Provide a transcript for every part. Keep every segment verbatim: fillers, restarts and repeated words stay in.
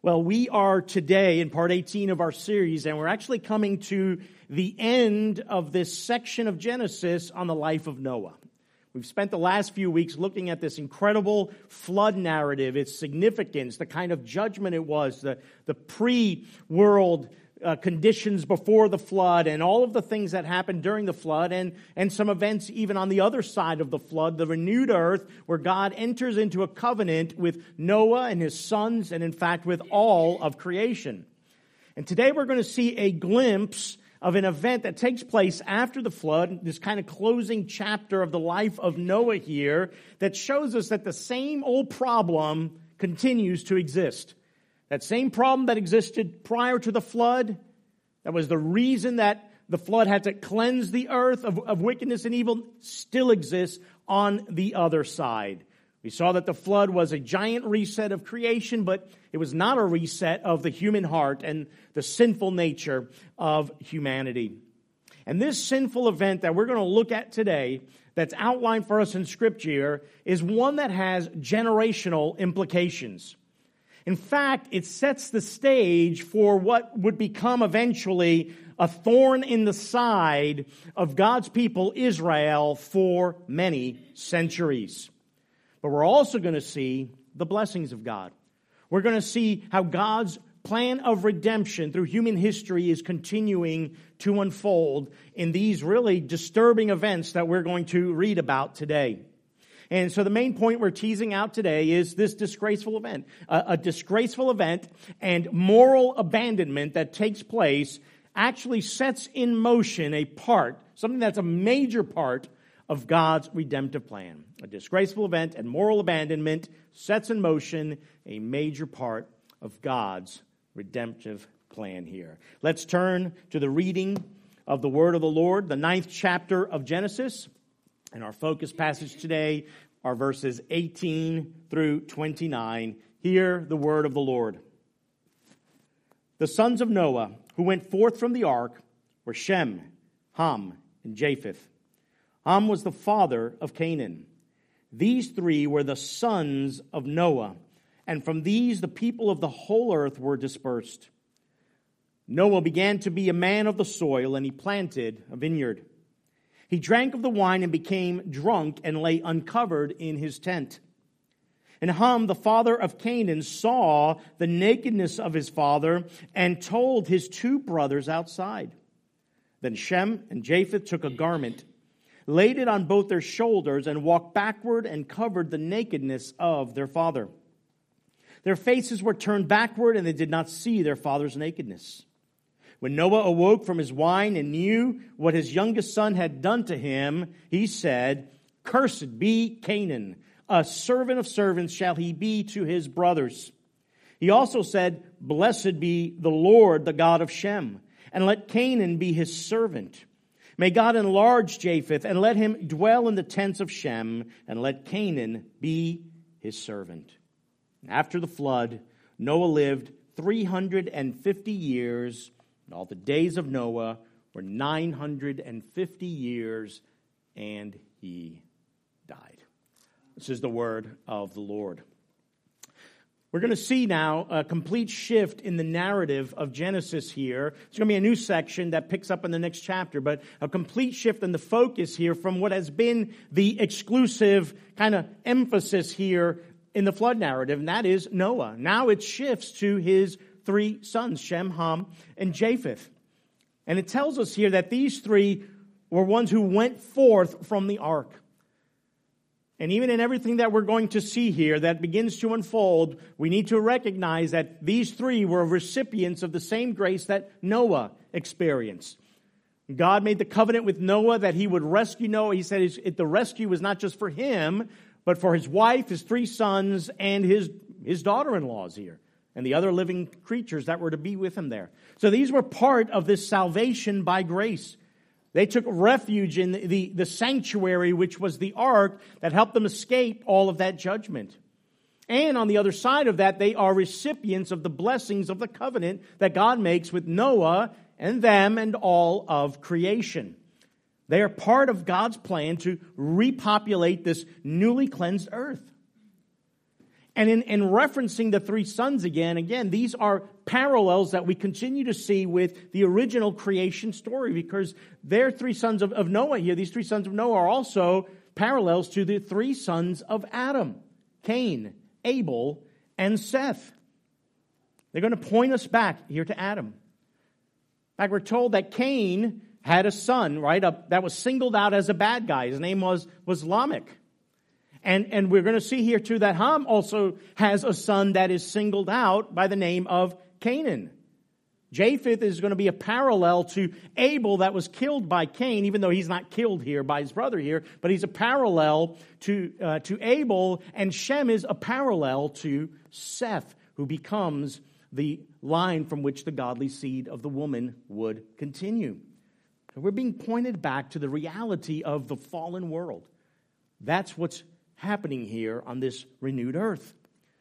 Well, we are today in part eighteen of our series, and we're actually coming to the end of this section of Genesis on the life of Noah. We've spent the last few weeks looking at this incredible flood narrative, its significance, the kind of judgment it was, the, the pre-world uh, conditions before the flood, and all of the things that happened during the flood, and, and some events even on the other side of the flood, the renewed earth, where God enters into a covenant with Noah and his sons, and in fact with all of creation. And today we're going to see a glimpse of an event that takes place after the flood, this kind of closing chapter of the life of Noah here, that shows us that the same old problem continues to exist. That same problem that existed prior to the flood, that was the reason that the flood had to cleanse the earth of, of wickedness and evil, still exists on the other side. We saw that the flood was a giant reset of creation, but it was not a reset of the human heart and the sinful nature of humanity. And this sinful event that we're going to look at today, that's outlined for us in Scripture, is one that has generational implications. In fact, it sets the stage for what would become eventually a thorn in the side of God's people, Israel, for many centuries. But we're also going to see the blessings of God. We're going to see how God's plan of redemption through human history is continuing to unfold in these really disturbing events that we're going to read about today. And so the main point we're teasing out today is this disgraceful event. A, a disgraceful event and moral abandonment that takes place actually sets in motion a part, something that's a major part of God's redemptive plan. A disgraceful event and moral abandonment sets in motion a major part of God's redemptive plan here. Let's turn to the reading of the Word of the Lord, the ninth chapter of Genesis. And our focus passage today are verses eighteen through twenty-nine. Hear the word of the Lord. The sons of Noah who went forth from the ark were Shem, Ham, and Japheth. Ham was the father of Canaan. These three were the sons of Noah, and from these the people of the whole earth were dispersed. Noah began to be a man of the soil, and he planted a vineyard. He drank of the wine and became drunk and lay uncovered in his tent. And Ham, the father of Canaan, saw the nakedness of his father and told his two brothers outside. Then Shem and Japheth took a garment, laid it on both their shoulders, and walked backward and covered the nakedness of their father. Their faces were turned backward, and they did not see their father's nakedness. When Noah awoke from his wine and knew what his youngest son had done to him, he said, "Cursed be Canaan, a servant of servants shall he be to his brothers." He also said, "Blessed be the Lord, the God of Shem, and let Canaan be his servant. May God enlarge Japheth, and let him dwell in the tents of Shem, and let Canaan be his servant." After the flood, Noah lived three hundred fifty years. All the days of Noah were nine hundred fifty years, and he died. This is the word of the Lord. We're going to see now a complete shift in the narrative of Genesis here. It's going to be a new section that picks up in the next chapter, but a complete shift in the focus here from what has been the exclusive kind of emphasis here in the flood narrative, and that is Noah. Now it shifts to his three sons, Shem, Ham, and Japheth. And it tells us here that these three were ones who went forth from the ark. And even in everything that we're going to see here that begins to unfold, we need to recognize that these three were recipients of the same grace that Noah experienced. God made the covenant with Noah that he would rescue Noah. He said his, the rescue was not just for him, but for his wife, his three sons, and his, his daughter-in-laws here, and the other living creatures that were to be with him there. So these were part of this salvation by grace. They took refuge in the, the, the sanctuary, which was the ark, that helped them escape all of that judgment. And on the other side of that, they are recipients of the blessings of the covenant that God makes with Noah and them and all of creation. They are part of God's plan to repopulate this newly cleansed earth. And in, in referencing the three sons again, again, these are parallels that we continue to see with the original creation story, because they're three sons of, of Noah here. These three sons of Noah are also parallels to the three sons of Adam: Cain, Abel, and Seth. They're going to point us back here to Adam. In fact, we're told that Cain had a son, right, a, that was singled out as a bad guy. His name was, was Lamech. And, and we're going to see here, too, that Ham also has a son that is singled out by the name of Canaan. Japheth is going to be a parallel to Abel that was killed by Cain, even though he's not killed here by his brother here, but he's a parallel to, uh, to Abel, and Shem is a parallel to Seth, who becomes the line from which the godly seed of the woman would continue. So we're being pointed back to the reality of the fallen world. That's what's happening here on this renewed earth.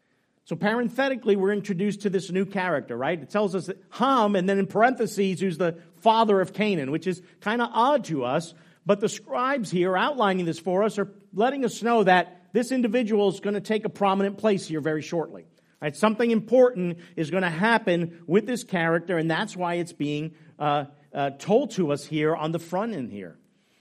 So parenthetically, we're introduced to this new character, right? It tells us that Ham, and then in parentheses, who's the father of Canaan, which is kind of odd to us. But the scribes here outlining this for us are letting us know that this individual is going to take a prominent place here very shortly. Right? Something important is going to happen with this character, and that's why it's being uh, uh, told to us here on the front end here.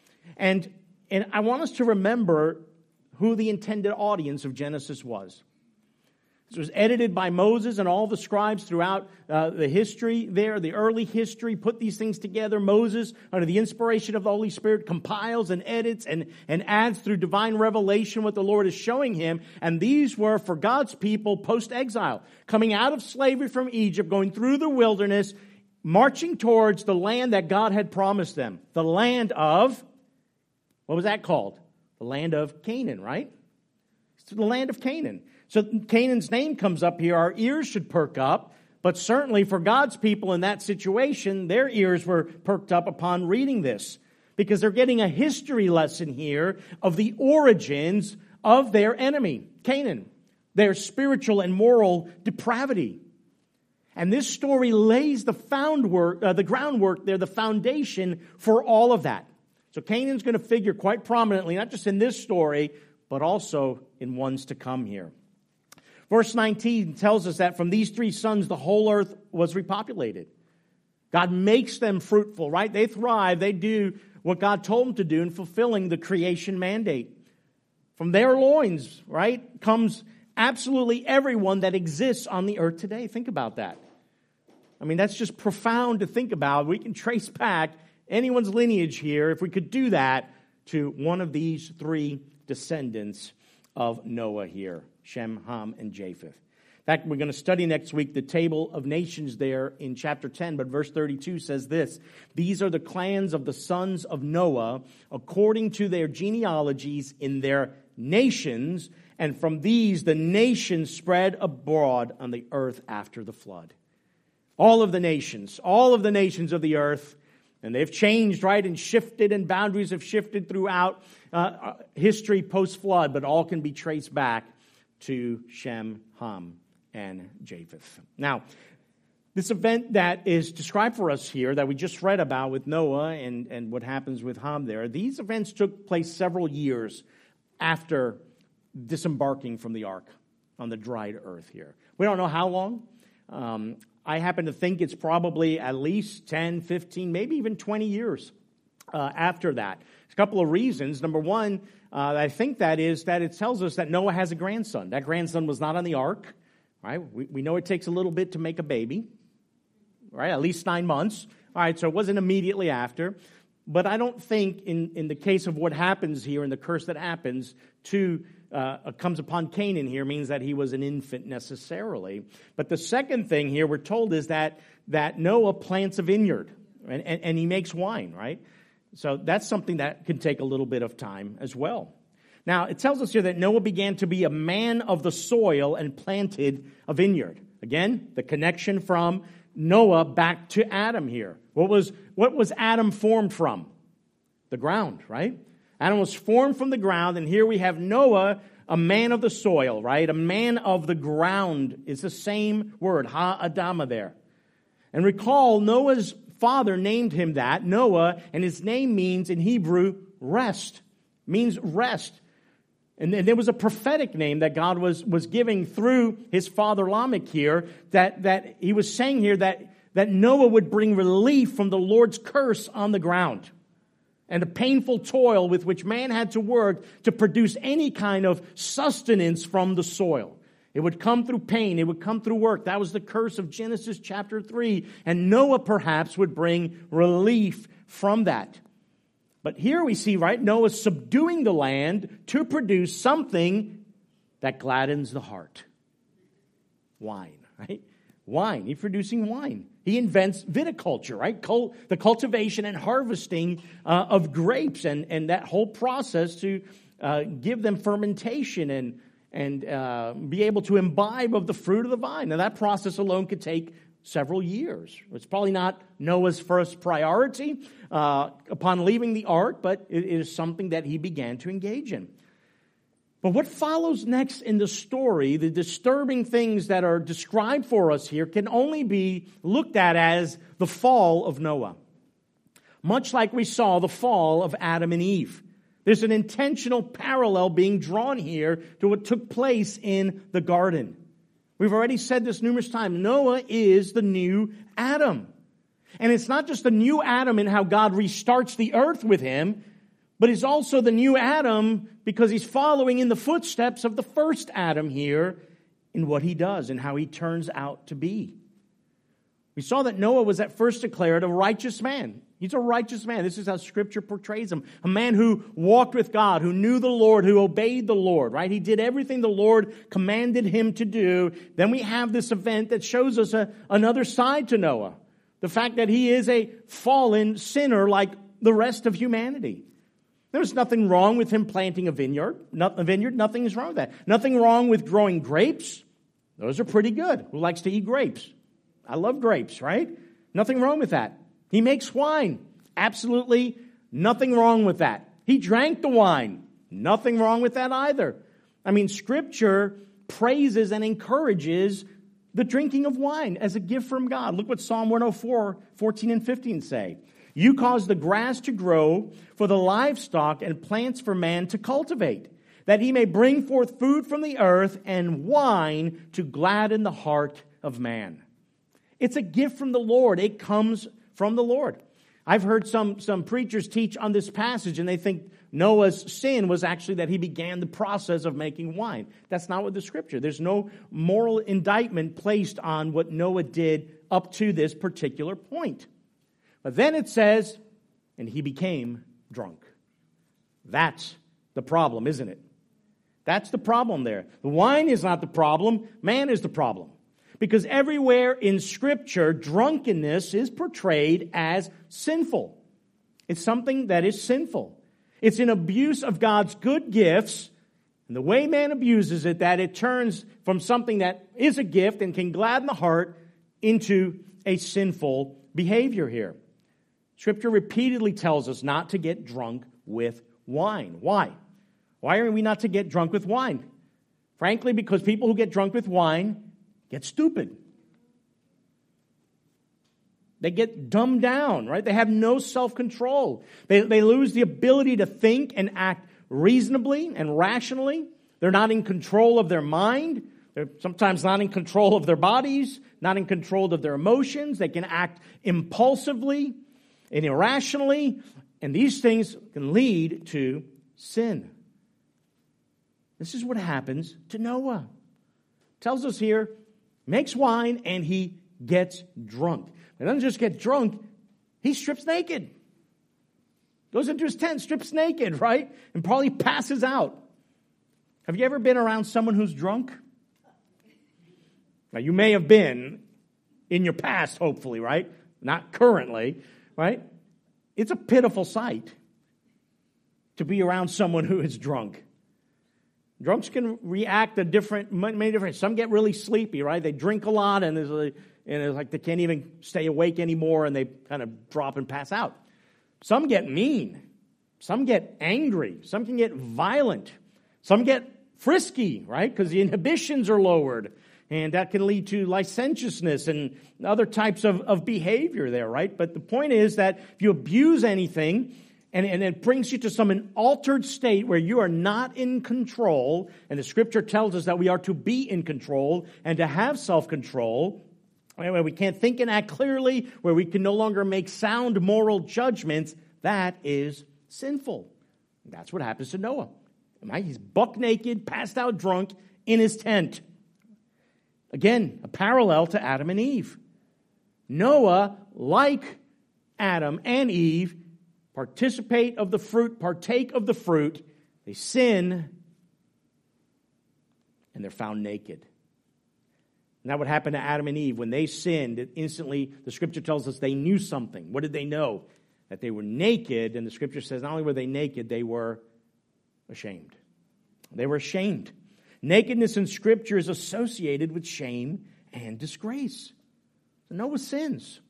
And, and I want us to remember who the intended audience of Genesis was. This was edited by Moses and all the scribes throughout uh, the history there, the early history, put these things together. Moses, under the inspiration of the Holy Spirit, compiles and edits and, and adds through divine revelation what the Lord is showing him. And these were for God's people post-exile, coming out of slavery from Egypt, going through the wilderness, marching towards the land that God had promised them. The land of, what was that called? The land of Canaan, right? It's the land of Canaan. So Canaan's name comes up here. Our ears should perk up. But certainly for God's people in that situation, their ears were perked up upon reading this, because they're getting a history lesson here of the origins of their enemy, Canaan, their spiritual and moral depravity. And this story lays the, found work, uh, the groundwork there, the foundation for all of that. So Canaan's going to figure quite prominently, not just in this story, but also in ones to come here. Verse nineteen tells us that from these three sons, the whole earth was repopulated. God makes them fruitful, right? They thrive. They do what God told them to do in fulfilling the creation mandate. From their loins, right, comes absolutely everyone that exists on the earth today. Think about that. I mean, that's just profound to think about. We can trace back anyone's lineage here, if we could do that, to one of these three descendants of Noah here, Shem, Ham, and Japheth. In fact, we're going to study next week the table of nations there in chapter ten, but verse thirty-two says this: "These are the clans of the sons of Noah, according to their genealogies in their nations, and from these the nations spread abroad on the earth after the flood." All of the nations, all of the nations of the earth, and they've changed, right, and shifted, and boundaries have shifted throughout uh, history post-flood, but all can be traced back to Shem, Ham, and Japheth. Now, this event that is described for us here, that we just read about with Noah and, and what happens with Ham there, these events took place several years after disembarking from the ark on the dried earth here. We don't know how long. Um, I happen to think it's probably at least ten, fifteen, maybe even twenty years uh, after that. There's a couple of reasons. Number one, uh, I think that is that it tells us that Noah has a grandson. That grandson was not on the ark, right? We, we know it takes a little bit to make a baby, right? At least nine months. All right, so it wasn't immediately after. But I don't think in, in the case of what happens here, and the curse that happens to uh, comes upon Canaan here, means that he was an infant necessarily. But the second thing here we're told is that, that Noah plants a vineyard, and, and, and he makes wine, right? So that's something that can take a little bit of time as well. Now, it tells us here that Noah began to be a man of the soil and planted a vineyard. Again, the connection from Noah back to Adam here. What was, what was Adam formed from? The ground, right? Adam was formed from the ground, and here we have Noah, a man of the soil, right? A man of the ground is the same word, ha-adama there. And recall, Noah's father named him that, Noah, and his name means in Hebrew rest, means rest. And there was a prophetic name that God was, was giving through his father Lamech here, that, that he was saying here that, that Noah would bring relief from the Lord's curse on the ground and the painful toil with which man had to work to produce any kind of sustenance from the soil. It would come through pain. It would come through work. That was the curse of Genesis chapter three. And Noah perhaps would bring relief from that. But here we see, right, Noah subduing the land to produce something that gladdens the heart. Wine, right? Wine. He's producing wine. He invents viticulture, right? Cul- the cultivation and harvesting uh, of grapes and, and that whole process to uh, give them fermentation and, and uh, be able to imbibe of the fruit of the vine. Now, that process alone could take several years. It's probably not Noah's first priority uh, upon leaving the ark, but it is something that he began to engage in. But what follows next in the story, the disturbing things that are described for us here, can only be looked at as the fall of Noah. Much like we saw the fall of Adam and Eve. There's an intentional parallel being drawn here to what took place in the garden. We've already said this numerous times. Noah is the new Adam. And it's not just the new Adam in how God restarts the earth with him, but he's also the new Adam because he's following in the footsteps of the first Adam here in what he does and how he turns out to be. We saw that Noah was at first declared a righteous man. He's a righteous man. This is how Scripture portrays him. A man who walked with God, who knew the Lord, who obeyed the Lord, right? He did everything the Lord commanded him to do. Then we have this event that shows us a, another side to Noah. The fact that he is a fallen sinner like the rest of humanity. There's nothing wrong with him planting a vineyard. Not, a vineyard, nothing is wrong with that. Nothing wrong with growing grapes. Those are pretty good. Who likes to eat grapes? I love grapes, right? Nothing wrong with that. He makes wine. Absolutely nothing wrong with that. He drank the wine. Nothing wrong with that either. I mean, Scripture praises and encourages the drinking of wine as a gift from God. Look what Psalm one oh four, fourteen and fifteen say. You cause the grass to grow for the livestock and plants for man to cultivate, that he may bring forth food from the earth and wine to gladden the heart of man. It's a gift from the Lord. It comes from the Lord. I've heard some, some preachers teach on this passage, and they think Noah's sin was actually that he began the process of making wine. That's not what the Scripture. There's no moral indictment placed on what Noah did up to this particular point. But then it says, and he became drunk. That's the problem, isn't it? That's the problem there. The wine is not the problem. Man is the problem. Because everywhere in Scripture, drunkenness is portrayed as sinful. It's something that is sinful. It's an abuse of God's good gifts, and the way man abuses it, that it turns from something that is a gift and can gladden the heart into a sinful behavior here. Scripture repeatedly tells us not to get drunk with wine. Why? Why are we not to get drunk with wine? Frankly, because people who get drunk with wine get stupid. They get dumbed down, right? They have no self-control. They, they lose the ability to think and act reasonably and rationally. They're not in control of their mind. They're sometimes not in control of their bodies, not in control of their emotions. They can act impulsively and irrationally, and these things can lead to sin. This is what happens to Noah. It tells us here, makes wine, and he gets drunk. He doesn't just get drunk, he strips naked. Goes into his tent, strips naked, right? And probably passes out. Have you ever been around someone who's drunk? Now, you may have been in your past, hopefully, right? Not currently, right? It's a pitiful sight to be around someone who is drunk. Drunks can react a different, many different. Some get really sleepy, right? They drink a lot, and it's, like, and it's like they can't even stay awake anymore, and they kind of drop and pass out. Some get mean. Some get angry. Some can get violent. Some get frisky, right? Because the inhibitions are lowered, and that can lead to licentiousness and other types of, of behavior there, right? But the point is that if you abuse anything, And, and it brings you to some an altered state where you are not in control. And the scripture tells us that we are to be in control and to have self-control, where we can't think and act clearly, where we can no longer make sound moral judgments. That is sinful. That's what happens to Noah. Right? He's buck naked, passed out drunk in his tent. Again, a parallel to Adam and Eve. Noah, like Adam and Eve, participate of the fruit, partake of the fruit. They sin, and they're found naked. And that would happen to Adam and Eve. When they sinned, it instantly, the scripture tells us they knew something. What did they know? That they were naked, and the scripture says not only were they naked, they were ashamed. They were ashamed. Nakedness in scripture is associated with shame and disgrace. Noah sins.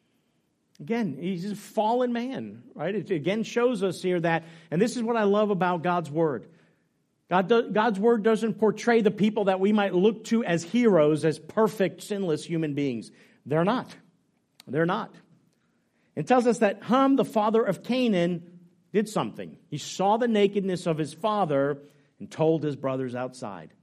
Again, he's a fallen man, right? It again shows us here that, and this is what I love about God's word. God do, God's word doesn't portray the people that we might look to as heroes, as perfect, sinless human beings. They're not. They're not. It tells us that Ham, the father of Canaan, did something. He saw the nakedness of his father and told his brothers outside.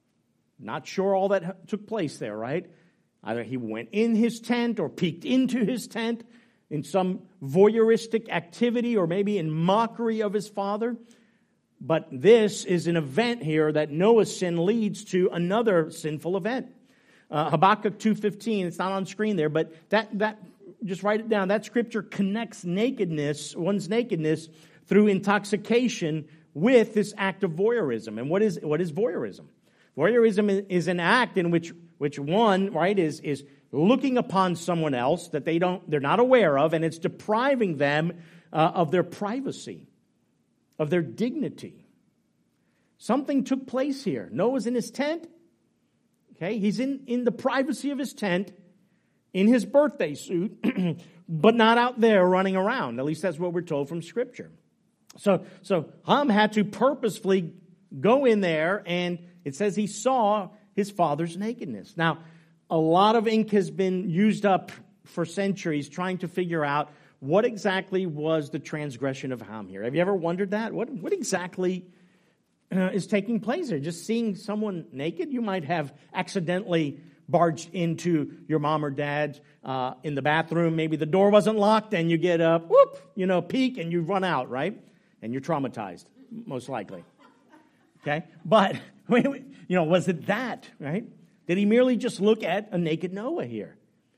Not sure all that took place there, right? Either he went in his tent or peeked into his tent in some voyeuristic activity or maybe in mockery of his father. But this is an event here that Noah's sin leads to another sinful event. Uh, Habakkuk two fifteen, it's not on screen there, but that, that just write it down. That scripture connects nakedness, one's nakedness, through intoxication with this act of voyeurism. And what is what is voyeurism? Voyeurism is an act in which which one, right, is is looking upon someone else that they don't they're not aware of, and it's depriving them uh, of their privacy, of their dignity. Something took place here. Noah's in his tent. Okay, he's in, in the privacy of his tent, in his birthday suit, but not out there running around. At least that's what we're told from Scripture. So, so Ham had to purposefully go in there, and it says he saw his father's nakedness. Now, a lot of ink has been used up for centuries trying to figure out what exactly was the transgression of Ham here. Have you ever wondered that? What, what exactly uh, is taking place here? Just seeing someone naked? You might have accidentally barged into your mom or dad uh, in the bathroom. Maybe the door wasn't locked, and you get a whoop, you know, peek, and you run out, right? And you're traumatized, most likely. Okay? But, you know, was it that, right? Did he merely just look at a naked Noah here?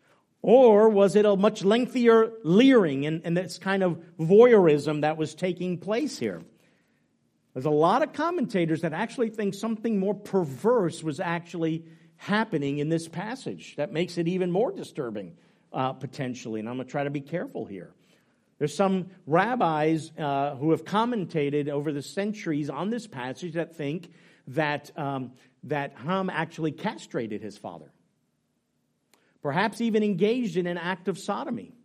Or was it a much lengthier leering and, and this kind of voyeurism that was taking place here? There's a lot of commentators that actually think something more perverse was actually happening in this passage that makes it even more disturbing, uh, potentially. And I'm going to try to be careful here. There's some rabbis uh, who have commentated over the centuries on this passage that think that um, that Ham actually castrated his father. Perhaps even engaged in an act of sodomy.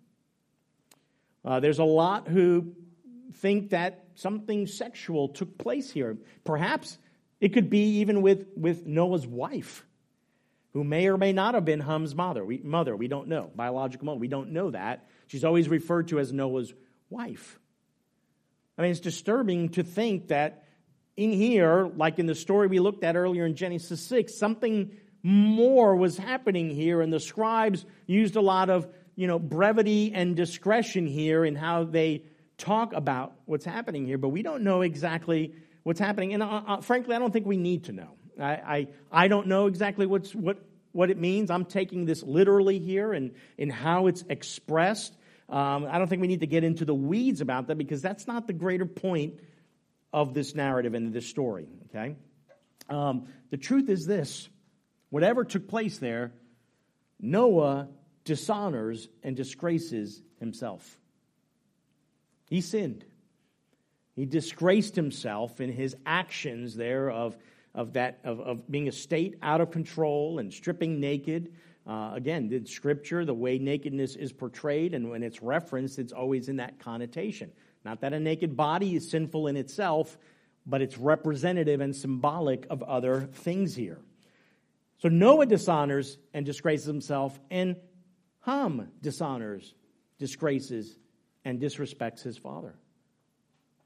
Uh, there's a lot who think that something sexual took place here. Perhaps it could be even with, with Noah's wife, who may or may not have been Ham's mother. We, mother, we don't know. Biological mother, we don't know that. She's always referred to as Noah's wife. I mean, it's disturbing to think that in here, like in the story we looked at earlier in Genesis six, something more was happening here, and the scribes used a lot of, you know, brevity and discretion here in how they talk about what's happening here, but we don't know exactly what's happening, and uh, uh, frankly, I don't think we need to know. I, I I don't know exactly what's what what it means. I'm taking this literally here and in how it's expressed. Um, I don't think we need to get into the weeds about that because that's not the greater point of this narrative and this story. Okay, um, the truth is this: whatever took place there, Noah dishonors and disgraces himself. He sinned. He disgraced himself in his actions there of of that of, of being a state out of control and stripping naked. Uh, again, in Scripture, the way nakedness is portrayed and when it's referenced, it's always in that connotation. Not that a naked body is sinful in itself, but it's representative and symbolic of other things here. So Noah dishonors and disgraces himself, and Ham dishonors, disgraces, and disrespects his father.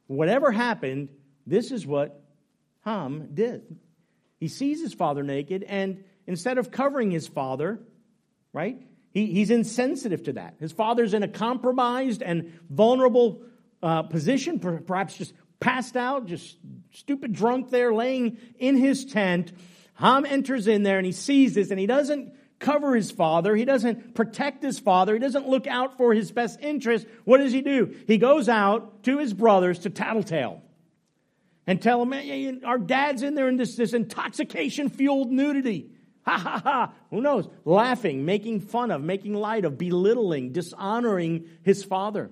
Whatever happened, this is what Ham did. He sees his father naked, and instead of covering his father, right, he, he's insensitive to that. His father's in a compromised and vulnerable uh, position, perhaps just passed out, just stupid drunk there, laying in his tent. Ham enters in there, and he sees this, and he doesn't cover his father. He doesn't protect his father. He doesn't look out for his best interest. What does he do? He goes out to his brothers to tattletale and tell them, hey, our dad's in there in this, this intoxication-fueled nudity. Ha, ha, ha. Who knows? Laughing, making fun of, making light of, belittling, dishonoring his father.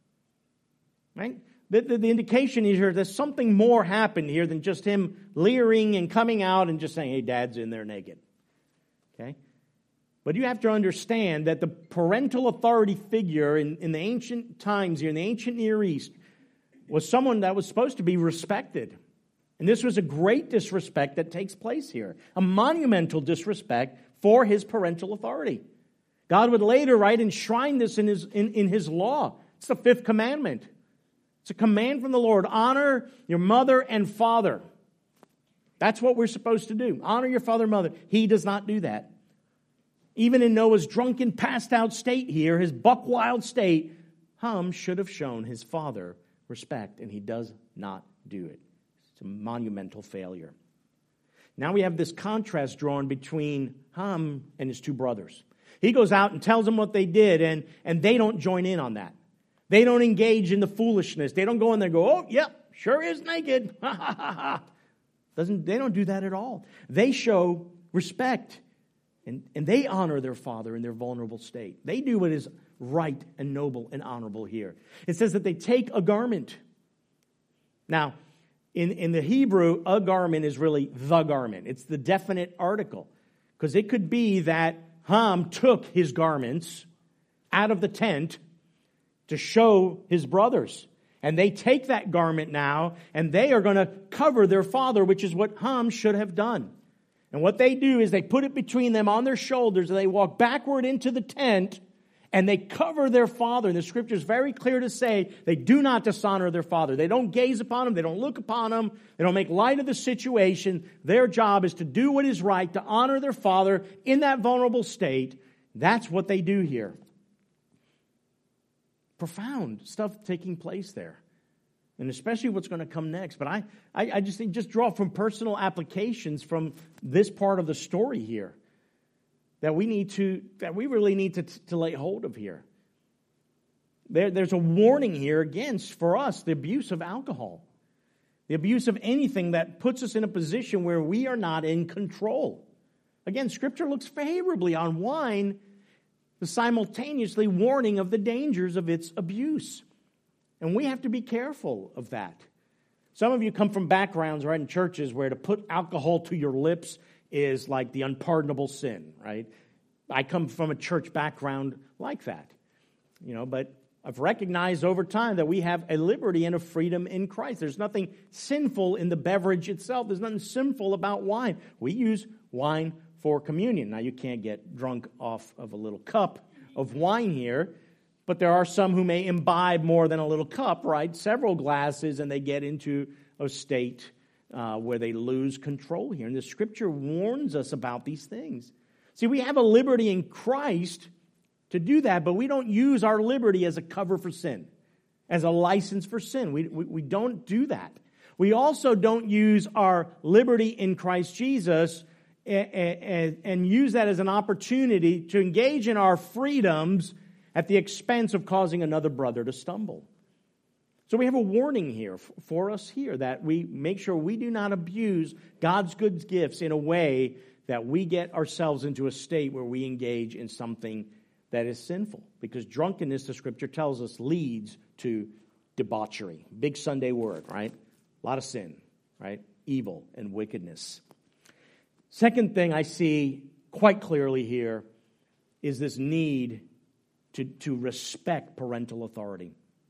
Right? The, the, the indication is here there's something more happened here than just him leering and coming out and just saying, hey, dad's in there naked. Okay? But you have to understand that the parental authority figure in, in the ancient times here, in the ancient Near East, was someone that was supposed to be respected. And this was a great disrespect that takes place here. A monumental disrespect for his parental authority. God would later, right, enshrine this in his, in, in his law. It's the fifth commandment. It's a command from the Lord. Honor your mother and father. That's what we're supposed to do. Honor your father and mother. He does not do that. Even in Noah's drunken, passed out state here, his buck wild state, Ham should have shown his father respect, and he does not do it. It's a monumental failure. Now we have this contrast drawn between Ham and his two brothers. He goes out and tells them what they did, and, and they don't join in on that. They don't engage in the foolishness. They don't go in there and go, oh, yep, sure is naked. Ha, ha, ha, ha. Doesn't, they don't do that at all. They show respect. And, and they honor their father in their vulnerable state. They do what is right and noble and honorable here. It says that they take a garment. Now, in, in the Hebrew, a garment is really the garment. It's the definite article. Because it could be that Ham took his garments out of the tent to show his brothers. And they take that garment now, and they are going to cover their father, which is what Ham should have done. And what they do is they put it between them on their shoulders, and they walk backward into the tent, and they cover their father. And the scripture is very clear to say they do not dishonor their father. They don't gaze upon him. They don't look upon him. They don't make light of the situation. Their job is to do what is right, to honor their father in that vulnerable state. That's what they do here. Profound stuff taking place there. And especially what's going to come next. But I, I, I just think, just draw from personal applications from this part of the story here that we need to, that we really need to, to lay hold of here. There, there's a warning here against, for us, the abuse of alcohol. The abuse of anything that puts us in a position where we are not in control. Again, Scripture looks favorably on wine, the simultaneously warning of the dangers of its abuse. And we have to be careful of that. Some of you come from backgrounds, right, in churches where to put alcohol to your lips is like the unpardonable sin, right? I come from a church background like that, you know, but I've recognized over time that we have a liberty and a freedom in Christ. There's nothing sinful in the beverage itself. There's nothing sinful about wine. We use wine for communion. Now, you can't get drunk off of a little cup of wine here, but there are some who may imbibe more than a little cup, right? Several glasses, and they get into a state uh, where they lose control here. And the Scripture warns us about these things. See, we have a liberty in Christ to do that, but we don't use our liberty as a cover for sin, as a license for sin. We, we, we don't do that. We also don't use our liberty in Christ Jesus and, and, and use that as an opportunity to engage in our freedoms at the expense of causing another brother to stumble. So we have a warning here for us here that we make sure we do not abuse God's good gifts in a way that we get ourselves into a state where we engage in something that is sinful. Because drunkenness, the Scripture tells us, leads to debauchery. Big Sunday word, right? A lot of sin, right? Evil and wickedness. Second thing I see quite clearly here is this need To, to respect parental authority.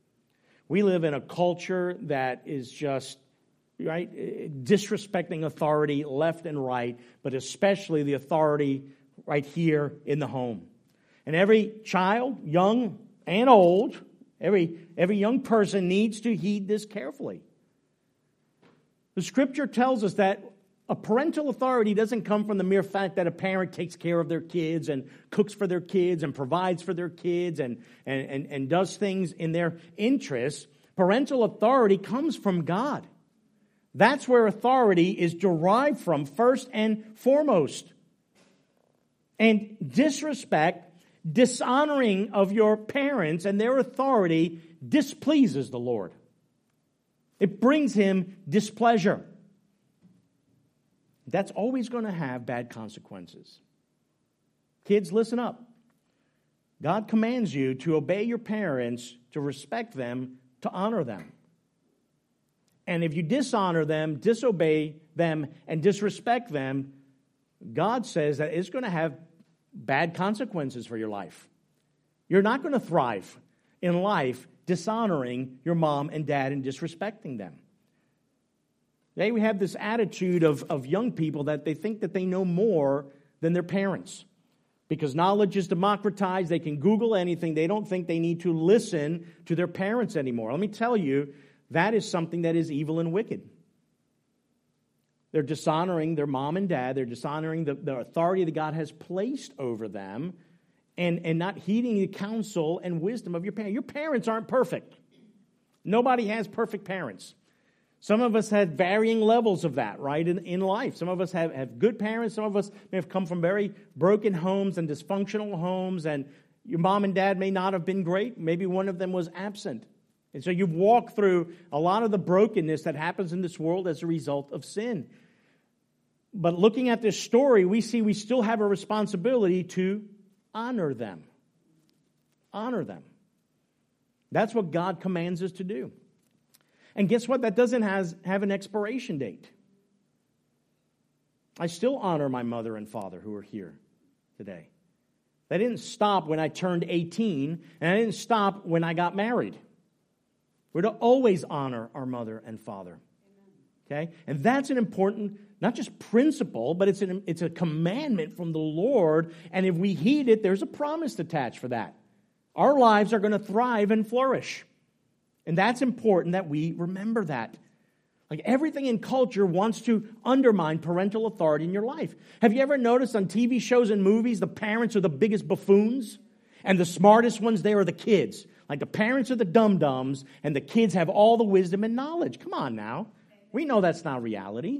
We live in a culture that is just, right, disrespecting authority left and right, but especially the authority right here in the home. And every child, young and old, Every, every young person needs to heed this carefully. The Scripture tells us that a parental authority doesn't come from the mere fact that a parent takes care of their kids and cooks for their kids and provides for their kids and, and, and, and does things in their interests. Parental authority comes from God. That's where authority is derived from first and foremost. And disrespect, dishonoring of your parents and their authority displeases the Lord. It brings him displeasure. That's always going to have bad consequences. Kids, listen up. God commands you to obey your parents, to respect them, to honor them. And if you dishonor them, disobey them, and disrespect them, God says that it's going to have bad consequences for your life. You're not going to thrive in life dishonoring your mom and dad and disrespecting them. Today we have this attitude of, of young people that they think that they know more than their parents. Because knowledge is democratized, they can Google anything. They don't think they need to listen to their parents anymore. Let me tell you, that is something that is evil and wicked. They're dishonoring their mom and dad. They're dishonoring the, the authority that God has placed over them and, and not heeding the counsel and wisdom of your parents. Your parents aren't perfect. Nobody has perfect parents. Some of us had varying levels of that, right, in, in life. Some of us have, have good parents. Some of us may have come from very broken homes and dysfunctional homes, and your mom and dad may not have been great. Maybe one of them was absent. And so you've walked through a lot of the brokenness that happens in this world as a result of sin. But looking at this story, we see we still have a responsibility to honor them. Honor them. That's what God commands us to do. And guess what? That doesn't has, have an expiration date. I still honor my mother and father who are here today. That didn't stop when I turned eighteen, and I didn't stop when I got married. We're to always honor our mother and father. Okay? And that's an important, not just principle, but it's, an, it's a commandment from the Lord. And if we heed it, there's a promise attached for that. Our lives are going to thrive and flourish. And that's important that we remember that. Like everything in culture wants to undermine parental authority in your life. Have you ever noticed on T V shows and movies, the parents are the biggest buffoons? And the smartest ones there are the kids. Like the parents are the dum-dums, and the kids have all the wisdom and knowledge. Come on now. We know that's not reality.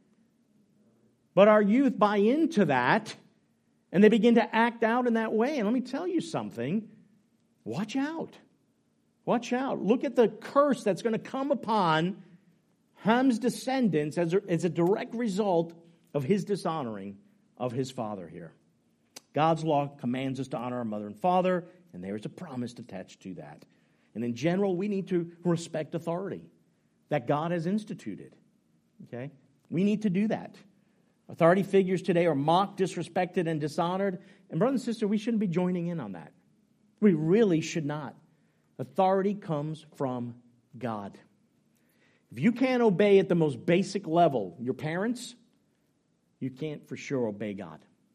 But our youth buy into that, and they begin to act out in that way. And let me tell you something. Watch out. Watch out. Look at the curse that's going to come upon Ham's descendants as a, as a direct result of his dishonoring of his father here. God's law commands us to honor our mother and father, and there is a promise attached to that. And in general, we need to respect authority that God has instituted. Okay? We need to do that. Authority figures today are mocked, disrespected, and dishonored. And brother and sister, we shouldn't be joining in on that. We really should not. Authority comes from God. If you can't obey at the most basic level your parents, you can't for sure obey God.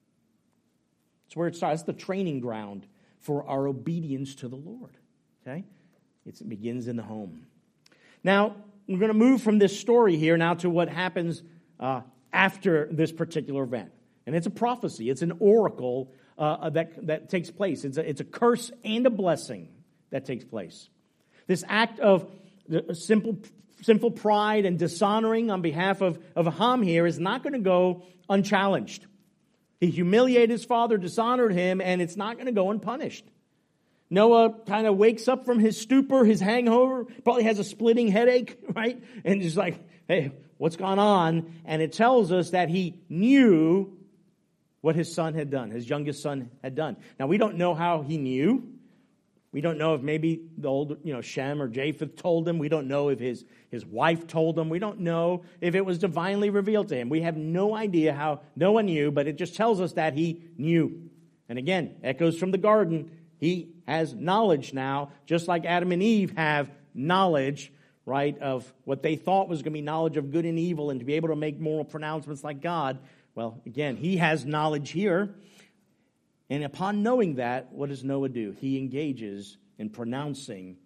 It's where it starts. It's the training ground for our obedience to the Lord. Okay? It's, it begins in the home. Now, we're going to move from this story here now to what happens uh, after this particular event. And it's a prophecy. It's an oracle uh, that, that takes place. It's a, it's a curse and a blessing that takes place. This act of simple, sinful pride and dishonoring on behalf of, of Ham here is not going to go unchallenged. He humiliated his father, dishonored him, and it's not going to go unpunished. Noah kind of wakes up from his stupor, his hangover, probably has a splitting headache, right? And he's like, hey, what's going on? And it tells us that he knew what his son had done, his youngest son had done. Now, we don't know how he knew. We don't know if maybe the old, you know, Shem or Japheth told him. We don't know if his, his wife told him. We don't know if it was divinely revealed to him. We have no idea how Noah knew, but it just tells us that he knew. And again, echoes from the garden. He has knowledge now, just like Adam and Eve have knowledge, right, of what they thought was going to be knowledge of good and evil and to be able to make moral pronouncements like God. Well, again, he has knowledge here. And upon knowing that, what does Noah do? He engages in pronouncing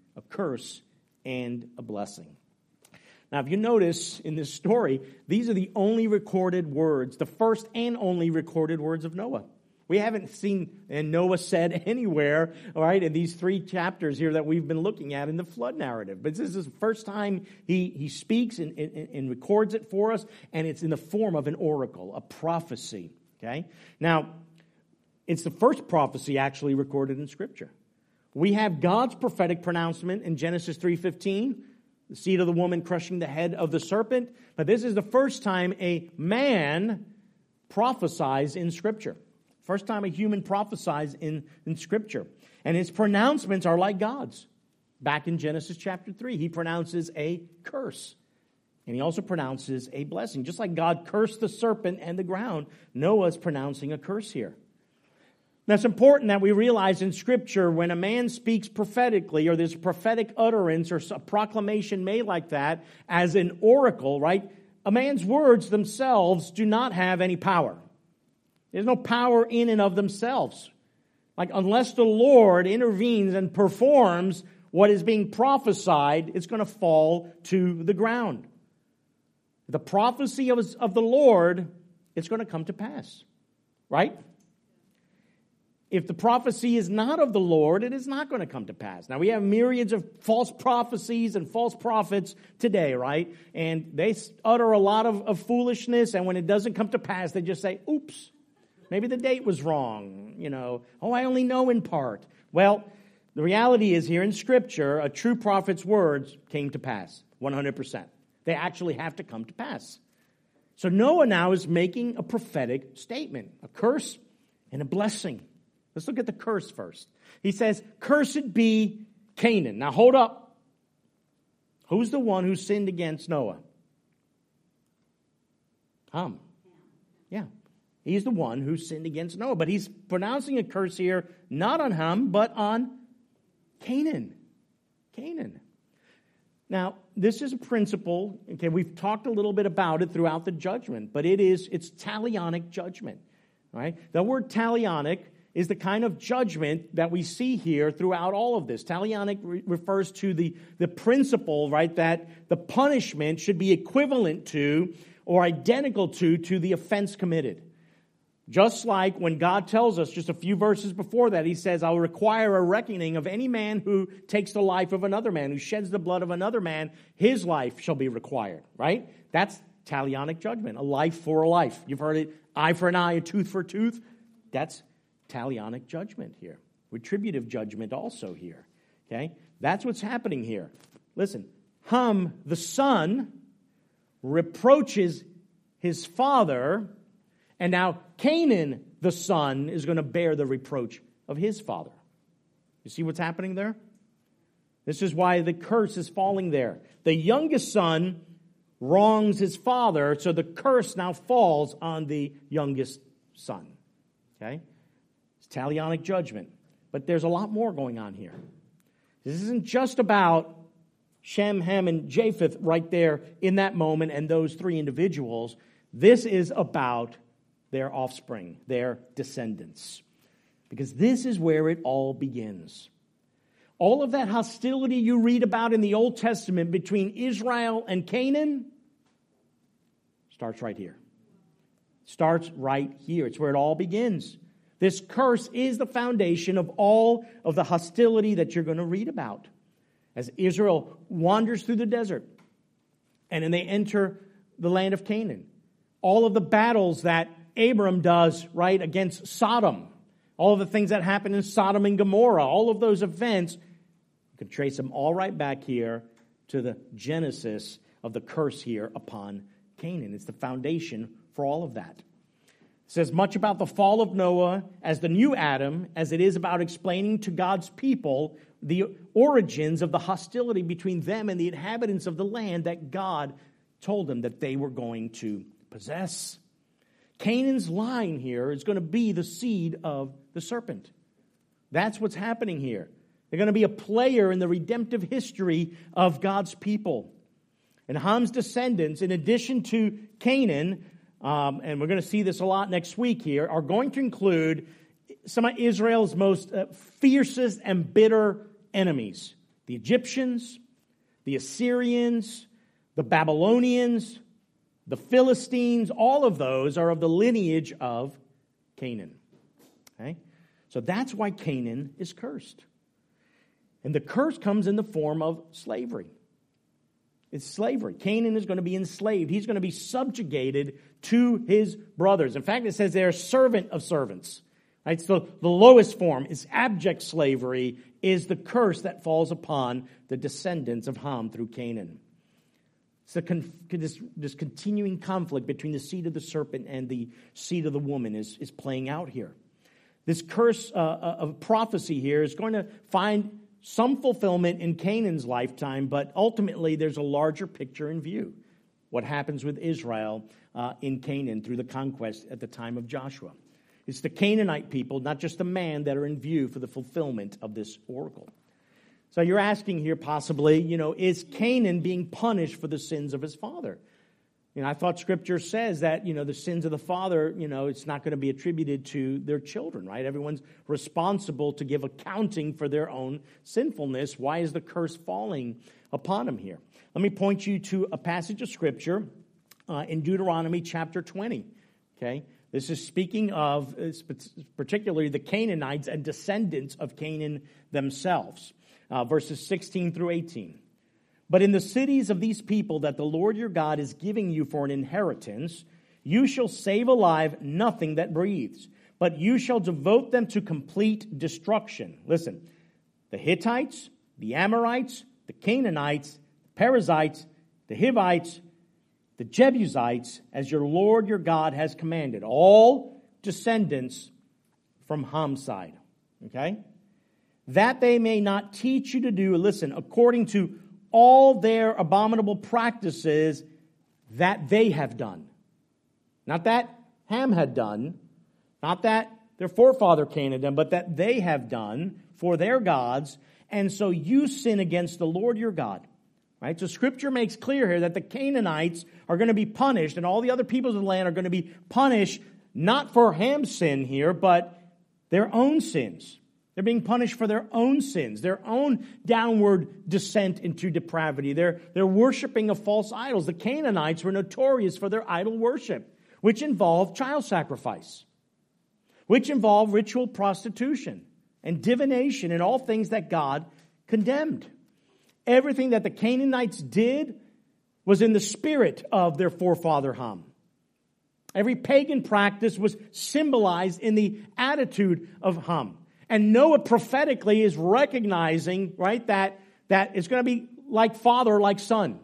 a curse and a blessing. Now, if you notice in this story, these are the only recorded words, the first and only recorded words of Noah. We haven't seen and Noah said anywhere, all right, in these three chapters here that we've been looking at in the flood narrative. But this is the first time he, he speaks and, and, and records it for us, and it's in the form of an oracle, a prophecy, okay? Now, it's the first prophecy actually recorded in Scripture. We have God's prophetic pronouncement in Genesis three fifteen, the seed of the woman crushing the head of the serpent. But this is the first time a man prophesies in Scripture. First time a human prophesies in, in Scripture. And his pronouncements are like God's. Back in Genesis chapter three, he pronounces a curse. And he also pronounces a blessing. Just like God cursed the serpent and the ground, Noah is pronouncing a curse here. Now, it's important that we realize in Scripture, when a man speaks prophetically, or there's a prophetic utterance or a proclamation made like that as an oracle, right? A man's words themselves do not have any power. There's no power in and of themselves. Like, unless the Lord intervenes and performs what is being prophesied, it's going to fall to the ground. The prophecy of, of the Lord, it's going to come to pass. Right? If the prophecy is not of the Lord, it is not going to come to pass. Now, we have myriads of false prophecies and false prophets today, right? And they utter a lot of, of foolishness, and when it doesn't come to pass, they just say, oops, maybe the date was wrong. You know, oh, I only know in part. Well, the reality is here in Scripture, a true prophet's words came to pass, one hundred percent. They actually have to come to pass. So Noah now is making a prophetic statement, a curse and a blessing. Let's look at the curse first. He says, cursed be Canaan. Now hold up. Who's the one who sinned against Noah? Ham. Yeah. He's the one who sinned against Noah. But he's pronouncing a curse here, not on Ham, but on Canaan. Canaan. Now, this is a principle, okay, we've talked a little bit about it throughout the judgment, but it is, it's talionic judgment, right? The word talionic is the kind of judgment that we see here throughout all of this. Talionic re- refers to the, the principle, right, that the punishment should be equivalent to or identical to, to the offense committed. Just like when God tells us just a few verses before that, he says, I will require a reckoning of any man who takes the life of another man, who sheds the blood of another man, his life shall be required, right? That's talionic judgment, a life for a life. You've heard it, eye for an eye, a tooth for a tooth. That's talionic judgment here. Retributive judgment also here. Okay? That's what's happening here. Listen, Ham, the son, reproaches his father, and now Canaan, the son, is going to bear the reproach of his father. You see what's happening there? This is why the curse is falling there. The youngest son wrongs his father, so the curse now falls on the youngest son. Okay? Talionic judgment. But there's a lot more going on here. This isn't just about Shem, Ham, and Japheth right there in that moment and those three individuals. This is about their offspring, their descendants. Because this is where it all begins. All of that hostility you read about in the Old Testament between Israel and Canaan starts right here. Starts right here. It's where it all begins. This curse is the foundation of all of the hostility that you're going to read about. As Israel wanders through the desert, and then they enter the land of Canaan. All of the battles that Abram does, right, against Sodom. All of the things that happen in Sodom and Gomorrah. All of those events, you can trace them all right back here to the genesis of the curse here upon Canaan. It's the foundation for all of that. It says much about the fall of Noah as the new Adam as it is about explaining to God's people the origins of the hostility between them and the inhabitants of the land that God told them that they were going to possess. Canaan's line here is going to be the seed of the serpent. That's what's happening here. They're going to be a player in the redemptive history of God's people. And Ham's descendants, in addition to Canaan, Um, and we're going to see this a lot next week here, are going to include some of Israel's most uh, fiercest and bitter enemies, The Egyptians, the Assyrians, the Babylonians, the Philistines, all of those are of the lineage of Canaan. Okay? So that's why Canaan is cursed. And the curse comes in the form of slavery. It's slavery. Canaan is going to be enslaved. He's going to be subjugated to his brothers. In fact, it says they're a servant of servants. Right? So the lowest form is abject slavery, is the curse that falls upon the descendants of Ham through Canaan. It's a con- this, this continuing conflict between the seed of the serpent and the seed of the woman is, is playing out here. This curse uh, of prophecy here is going to find some fulfillment in Canaan's lifetime, but ultimately there's a larger picture in view. What happens with Israel uh, in Canaan through the conquest at the time of Joshua. It's the Canaanite people, not just the man, that are in view for the fulfillment of this oracle. So you're asking here possibly, you know, is Canaan being punished for the sins of his father? You know, I thought Scripture says that, you know, the sins of the father, you know, it's not going to be attributed to their children, right? Everyone's responsible to give accounting for their own sinfulness. Why is the curse falling upon them here? Let me point you to a passage of Scripture uh, in Deuteronomy chapter twenty, okay? This is speaking of uh, particularly the Canaanites and descendants of Canaan themselves, uh, verses sixteen through eighteen. But in the cities of these people that the Lord your God is giving you for an inheritance, you shall save alive nothing that breathes, but you shall devote them to complete destruction. Listen, the Hittites, the Amorites, the Canaanites, the Perizzites, the Hivites, the Jebusites, as your Lord your God has commanded, all descendants from Ham's side. Okay? That they may not teach you to do, listen, according to all their abominable practices that they have done. Not that Ham had done, not that their forefather Cain had done, but that they have done for their gods, and so you sin against the Lord your God. Right? So Scripture makes clear here that the Canaanites are going to be punished, and all the other peoples of the land are going to be punished, not for Ham's sin here, but their own sins. They're being punished for their own sins, their own downward descent into depravity. They're, they're worshiping of false idols. The Canaanites were notorious for their idol worship, which involved child sacrifice, which involved ritual prostitution and divination and all things that God condemned. Everything that the Canaanites did was in the spirit of their forefather Ham. Every pagan practice was symbolized in the attitude of Ham. And Noah prophetically is recognizing, right, that, that it's going to be like father, like son.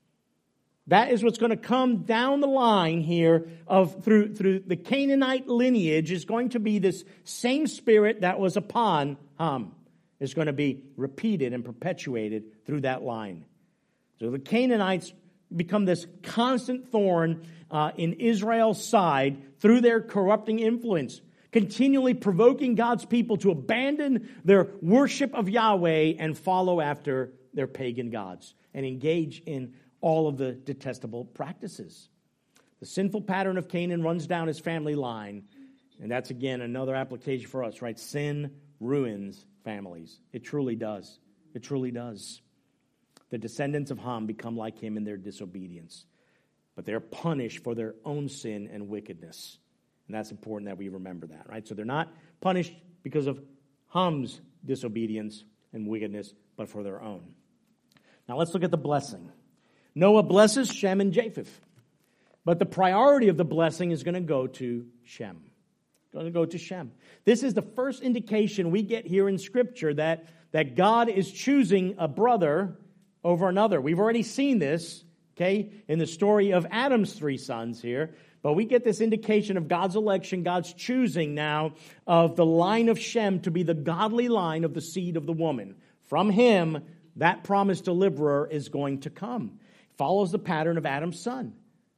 That is what's going to come down the line here of through, through the Canaanite lineage is going to be this same spirit that was upon Ham. Is going to be repeated and perpetuated through that line. So the Canaanites become this constant thorn uh, in Israel's side through their corrupting influence, continually provoking God's people to abandon their worship of Yahweh and follow after their pagan gods and engage in all of the detestable practices. The sinful pattern of Canaan runs down his family line, and that's again another application for us, right? Sin ruins families. It truly does. It truly does. The descendants of Ham become like him in their disobedience, but they're punished for their own sin and wickedness. And that's important that we remember that, right? So they're not punished because of Ham's disobedience and wickedness, but for their own. Now let's look at the blessing. Noah blesses Shem and Japheth, but the priority of the blessing is going to go to Shem. Going to go to Shem. This is the first indication we get here in Scripture that, that God is choosing a brother over another. We've already seen this, okay, in the story of Adam's three sons here. But we get this indication of God's election, God's choosing now of the line of Shem to be the godly line of the seed of the woman. From him, that promised deliverer is going to come. Follows the pattern of Adam's son.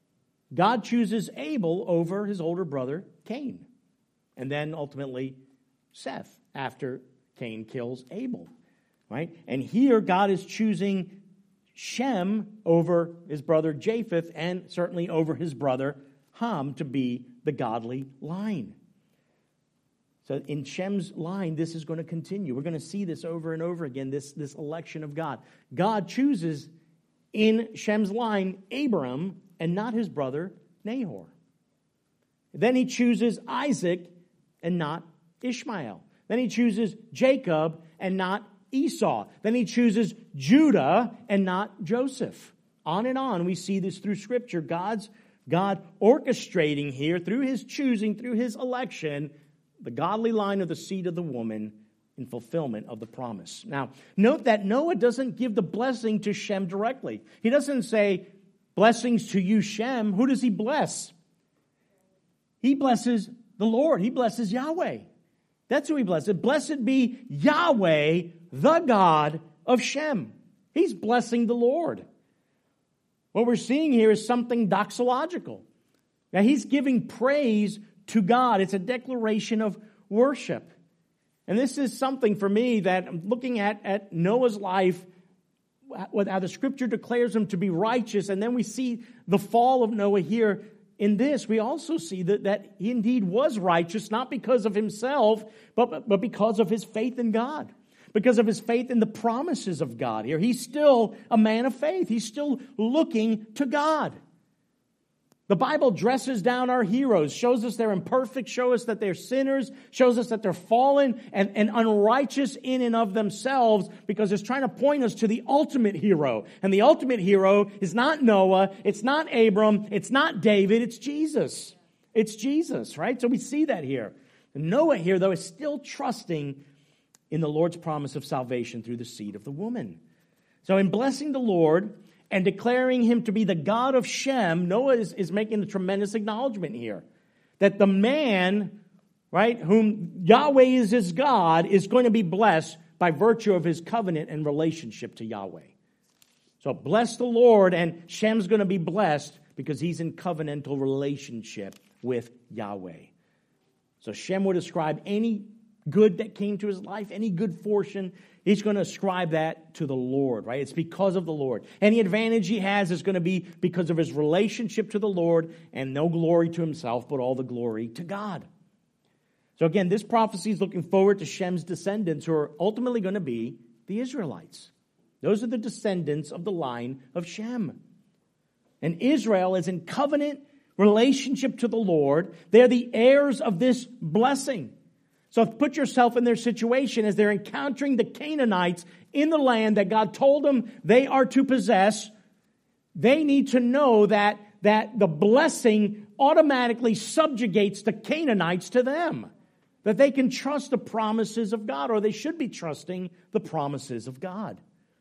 God chooses Abel over his older brother, Cain. And then ultimately Seth after Cain kills Abel. Right? And here God is choosing Shem over his brother Japheth and certainly over his brother Ham to be the godly line. So in Shem's line, this is going to continue. We're going to see this over and over again, this, this election of God. God chooses in Shem's line Abram and not his brother Nahor. Then he chooses Isaac and not Ishmael. Then he chooses Jacob and not Esau. Then he chooses Judah and not Joseph. On and on, we see this through Scripture. God's God orchestrating here through his choosing, through his election, the godly line of the seed of the woman in fulfillment of the promise. Now, note that Noah doesn't give the blessing to Shem directly. He doesn't say, blessings to you, Shem. Who does he bless? He blesses the Lord. He blesses Yahweh. That's who he blesses. Blessed be Yahweh, the God of Shem. He's blessing the Lord. What we're seeing here is something doxological. Now, he's giving praise to God. It's a declaration of worship. And this is something for me that I'm looking at, at Noah's life, how the Scripture declares him to be righteous, and then we see the fall of Noah here. In this, we also see that, that he indeed was righteous, not because of himself, but, but because of his faith in God. Because of his faith in the promises of God here. He's still a man of faith. He's still looking to God. The Bible dresses down our heroes, shows us they're imperfect, shows us that they're sinners, shows us that they're fallen and, and unrighteous in and of themselves, because it's trying to point us to the ultimate hero. And the ultimate hero is not Noah, it's not Abram, it's not David, it's Jesus. It's Jesus, right? So we see that here. Noah here, though, is still trusting in the Lord's promise of salvation through the seed of the woman. So in blessing the Lord and declaring him to be the God of Shem, Noah is, is making a tremendous acknowledgement here. That the man, right, whom Yahweh is his God, is going to be blessed by virtue of his covenant and relationship to Yahweh. So bless the Lord, and Shem's going to be blessed because he's in covenantal relationship with Yahweh. So Shem would ascribe any good that came to his life, any good fortune, he's going to ascribe that to the Lord, right? It's because of the Lord. Any advantage he has is going to be because of his relationship to the Lord, and no glory to himself, but all the glory to God. So again, this prophecy is looking forward to Shem's descendants, who are ultimately going to be the Israelites. Those are the descendants of the line of Shem. And Israel is in covenant relationship to the Lord. They're the heirs of this blessing. So put yourself in their situation as they're encountering the Canaanites in the land that God told them they are to possess. They need to know that, that the blessing automatically subjugates the Canaanites to them. That they can trust the promises of God, or they should be trusting the promises of God.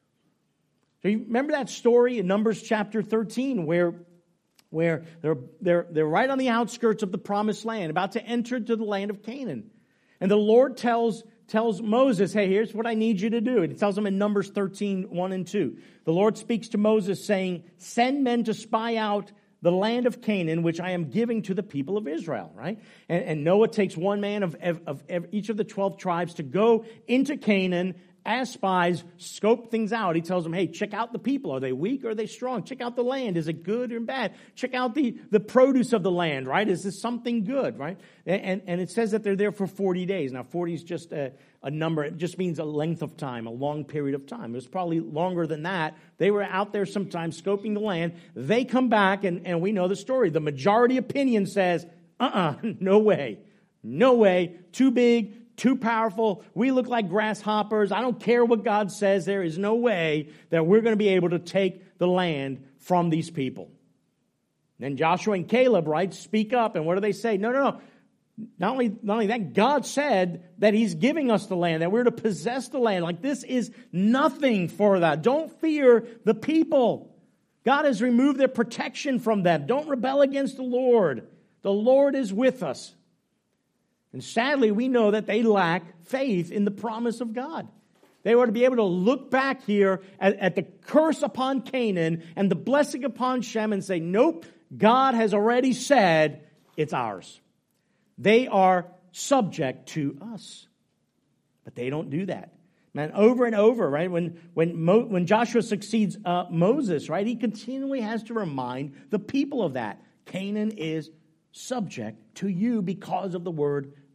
So you remember that story in Numbers chapter thirteen where, where they're, they're, they're right on the outskirts of the promised land, about to enter to the land of Canaan. And the Lord tells, tells Moses, hey, here's what I need you to do. And he tells him in Numbers thirteen, one and two. The Lord speaks to Moses saying, send men to spy out the land of Canaan, which I am giving to the people of Israel, right? And, and Noah takes one man of, of, of each of the twelve tribes to go into Canaan as spies, scope things out. He tells them, hey, check out the people. Are they weak or are they strong? Check out the land. Is it good or bad? Check out the, the produce of the land, right? Is this something good, right? And, and it says that they're there for forty days. Now, forty is just a, a number. It just means a length of time, a long period of time. It was probably longer than that. They were out there sometimes scoping the land. They come back, and, and we know the story. The majority opinion says, uh-uh, no way. No way. Too big. Too powerful. We look like grasshoppers. I don't care what God says. There is no way that we're going to be able to take the land from these people. Then Joshua and Caleb, right, speak up. And what do they say? No, no, no. Not only, not only that, God said that he's giving us the land, that we're to possess the land. Like, this is nothing for that. Don't fear the people. God has removed their protection from them. Don't rebel against the Lord. The Lord is with us. And sadly, we know that they lack faith in the promise of God. They were to be able to look back here at, at the curse upon Canaan and the blessing upon Shem and say, nope, God has already said it's ours. They are subject to us. But they don't do that. Man, over and over, right, when when Mo, when Joshua succeeds uh, Moses, right, he continually has to remind the people of that. Canaan is subject to you because of the word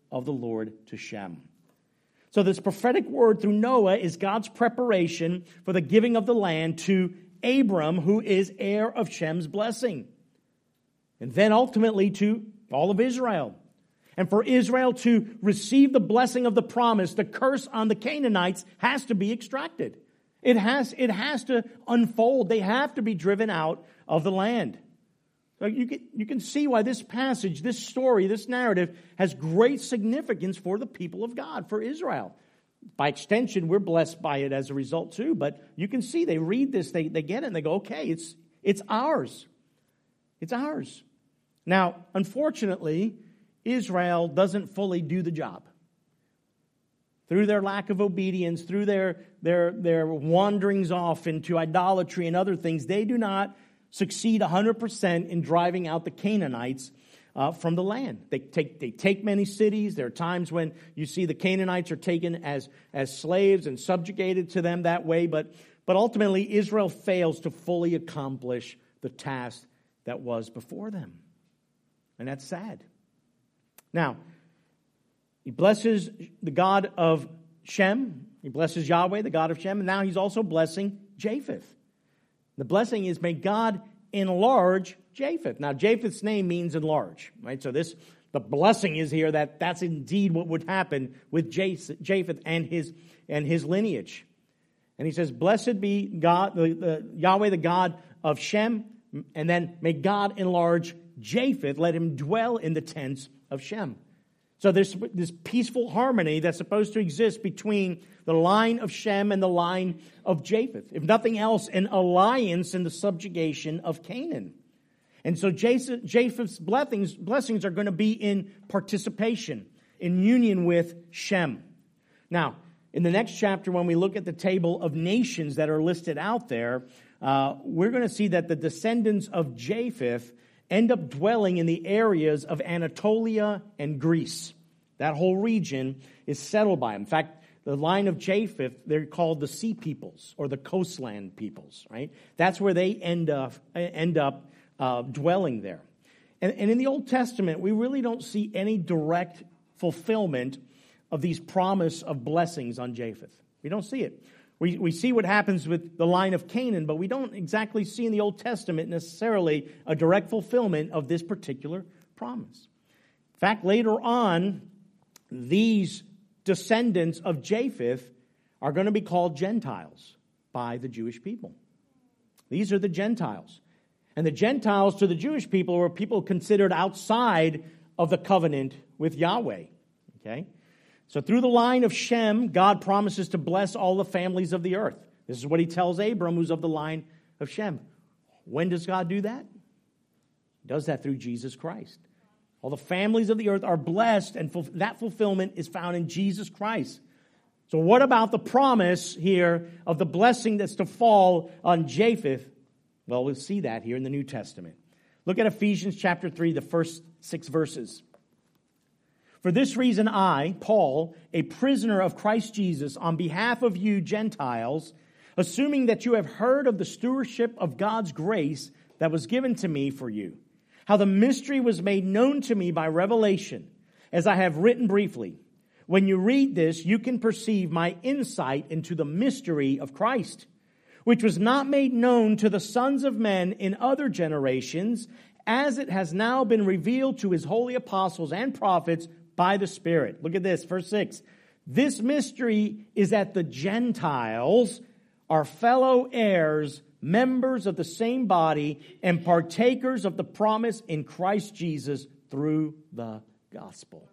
of the Lord to Shem. So this prophetic word through Noah is God's preparation for the giving of the land to Abram, who is heir of Shem's blessing. And then ultimately to all of Israel. And for Israel to receive the blessing of the promise, the curse on the Canaanites has to be extracted. It has, it has to unfold. They have to be driven out of the land. So you can, you can see why this passage, this story, this narrative has great significance for the people of God, for Israel. By extension, we're blessed by it as a result too. But you can see they read this, they, they get it, and they go, okay, it's, it's ours. It's ours. Now, unfortunately, Israel doesn't fully do the job. Through their lack of obedience, through their, their, their wanderings off into idolatry and other things, they do not succeed one hundred percent in driving out the Canaanites uh, from the land. They take, they take many cities. There are times when you see the Canaanites are taken as, as slaves and subjugated to them that way. But, but ultimately, Israel fails to fully accomplish the task that was before them. And that's sad. Now, he blesses the God of Shem. He blesses Yahweh, the God of Shem. And now he's also blessing Japheth. The blessing is, may God enlarge Japheth. Now, Japheth's name means enlarge, right? So this, the blessing is here that that's indeed what would happen with Japheth and his, and his lineage. And he says, blessed be God, the, the, Yahweh, the God of Shem. And then may God enlarge Japheth. Let him dwell in the tents of Shem. So there's this peaceful harmony that's supposed to exist between the line of Shem and the line of Japheth. If nothing else, an alliance in the subjugation of Canaan. And so Japheth's blessings, blessings are going to be in participation, in union with Shem. Now, in the next chapter, when we look at the table of nations that are listed out there, uh, we're going to see that the descendants of Japheth end up dwelling in the areas of Anatolia and Greece. That whole region is settled by them. In fact, the line of Japheth, they're called the sea peoples or the coastland peoples, right? That's where they end up, end up uh, dwelling there. And, and in the Old Testament, we really don't see any direct fulfillment of these promise of blessings on Japheth. We don't see it. We, we see what happens with the line of Canaan, but we don't exactly see in the Old Testament necessarily a direct fulfillment of this particular promise. In fact, later on, these descendants of Japheth are going to be called Gentiles by the Jewish people. These are the Gentiles. And the Gentiles to the Jewish people were people considered outside of the covenant with Yahweh. Okay? So through the line of Shem, God promises to bless all the families of the earth. This is what he tells Abram, who's of the line of Shem. When does God do that? He does that through Jesus Christ. All the families of the earth are blessed, and that fulfillment is found in Jesus Christ. So what about the promise here of the blessing that's to fall on Japheth? Well, we'll see that here in the New Testament. Look at Ephesians chapter three, the first six verses. For this reason I, Paul, a prisoner of Christ Jesus, on behalf of you Gentiles, assuming that you have heard of the stewardship of God's grace that was given to me for you, how the mystery was made known to me by revelation, as I have written briefly. When you read this, you can perceive my insight into the mystery of Christ, which was not made known to the sons of men in other generations, as it has now been revealed to his holy apostles and prophets by the Spirit. Look at this, verse six. This mystery is that the Gentiles are fellow heirs, members of the same body, and partakers of the promise in Christ Jesus through the gospel.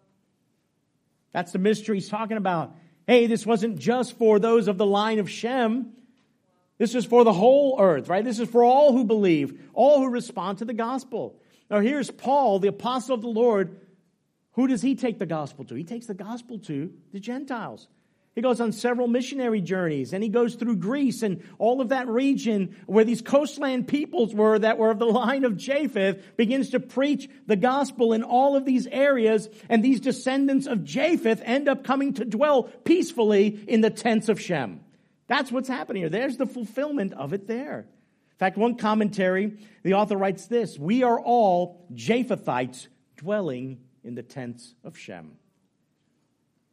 That's the mystery he's talking about. Hey, this wasn't just for those of the line of Shem. This is for the whole earth, right? This is for all who believe, all who respond to the gospel. Now here's Paul, the apostle of the Lord. Who does he take the gospel to? He takes the gospel to the Gentiles. He goes on several missionary journeys, and he goes through Greece and all of that region where these coastland peoples were that were of the line of Japheth, begins to preach the gospel in all of these areas, and these descendants of Japheth end up coming to dwell peacefully in the tents of Shem. That's what's happening here. There's the fulfillment of it there. In fact, one commentary, the author writes this: we are all Japhethites dwelling in the tents of Shem.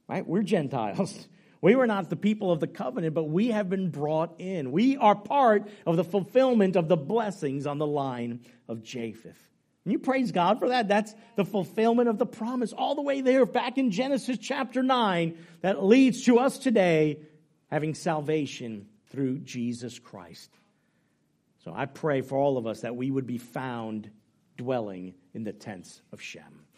right? We're Gentiles. We were not the people of the covenant, but we have been brought in. We are part of the fulfillment of the blessings on the line of Japheth. And you praise God for that. That's the fulfillment of the promise all the way there back in Genesis chapter nine that leads to us today having salvation through Jesus Christ. So I pray for all of us that we would be found dwelling in the tents of Shem.